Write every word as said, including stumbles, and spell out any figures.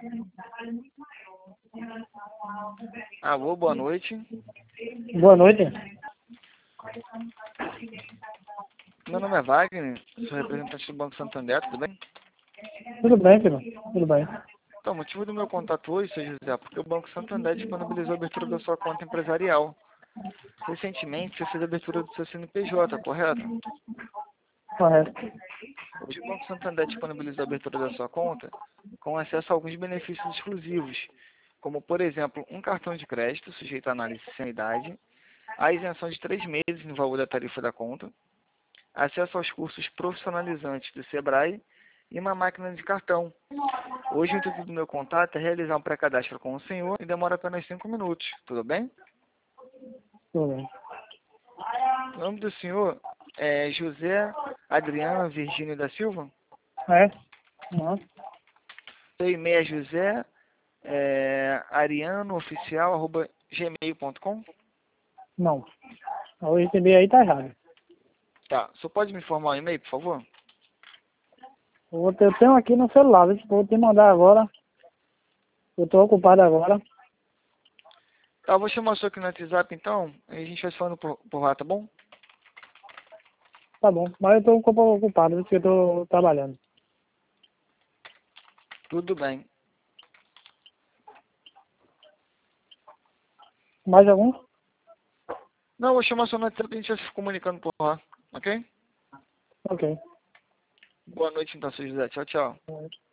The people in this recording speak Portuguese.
Alô, boa noite. Boa noite. Meu nome é Wagner, sou representante do Banco Santander, tudo bem? Tudo bem, filho? Tudo bem. Então, o motivo do meu contato hoje, seu José, é porque o Banco Santander disponibilizou a abertura da sua conta empresarial. Recentemente, você fez a abertura do seu C N P J, correto? Correto. Hoje o Banco Santander disponibilizou a abertura da sua conta com acesso a alguns benefícios exclusivos, como, por exemplo, um cartão de crédito sujeito à análise sem idade, a isenção de três meses no valor da tarifa da conta, acesso aos cursos profissionalizantes do Sebrae e uma máquina de cartão. Hoje o intuito do meu contato é realizar um pré-cadastro com o senhor e demora apenas cinco minutos, tudo bem? Tudo bem. O nome do senhor é José Adriano Virgínio da Silva? É? Não. Seu e-mail é josé é, arianooficial arroba gmail ponto com? Não. O receber aí tá errado. Tá, só pode me informar o e-mail, por favor? O outro eu tenho aqui no celular, viu? Vou te mandar agora. Eu tô ocupado agora. Tá, eu vou chamar o senhor aqui no WhatsApp então, e a gente vai se falando por, por lá, tá bom? Tá bom. Mas eu tô um pouco ocupado, porque eu tô trabalhando. Tudo bem. Mais algum? Não, eu vou chamar o senhor no WhatsApp e a gente vai se comunicando por lá, ok? Ok. Boa noite então, seu José. Tchau, tchau.